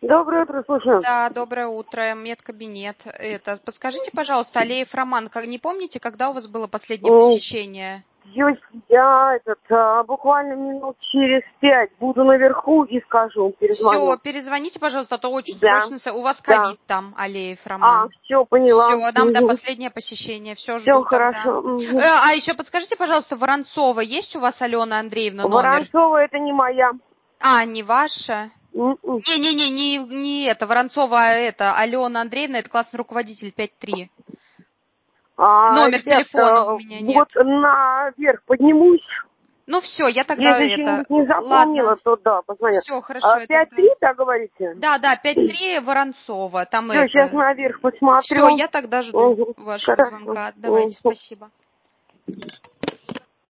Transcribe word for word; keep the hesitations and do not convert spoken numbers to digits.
Доброе утро, слушаю. Да, доброе утро, медкабинет. Это, подскажите, пожалуйста, Алеев Роман, как не помните, когда у вас было последнее посещение? Я, я этот, а, буквально минут через пять буду наверху и скажу, перезвоню. Все, перезвоните, пожалуйста, а то очень Да, срочно. с- У вас да. ковид там, Алеев А, Роман. все, поняла. Все, нам, да, Угу. последнее посещение. Все, Все жду тогда. хорошо. Угу. Э, а еще подскажите, пожалуйста, Воронцова, есть у вас, Алена Андреевна, номер? Воронцова это не моя. А, не ваша? М-м. Не-не-не, не, не это, Воронцова, а это, Алена Андреевна, это классный руководитель пять три. А, Номер ребят, телефона у меня вот нет. наверх поднимусь. Ну все, я тогда Если это... что-нибудь не запомнила, Ладно. то да, позвоню. Все, хорошо, А, я пять тогда... три, да, говорите? Да, да, пять три Воронцова. Там Все, сейчас это... наверх Все, посмотрю. я тогда жду Угу. вашего Хорошо. звонка. Давайте, Угу. спасибо.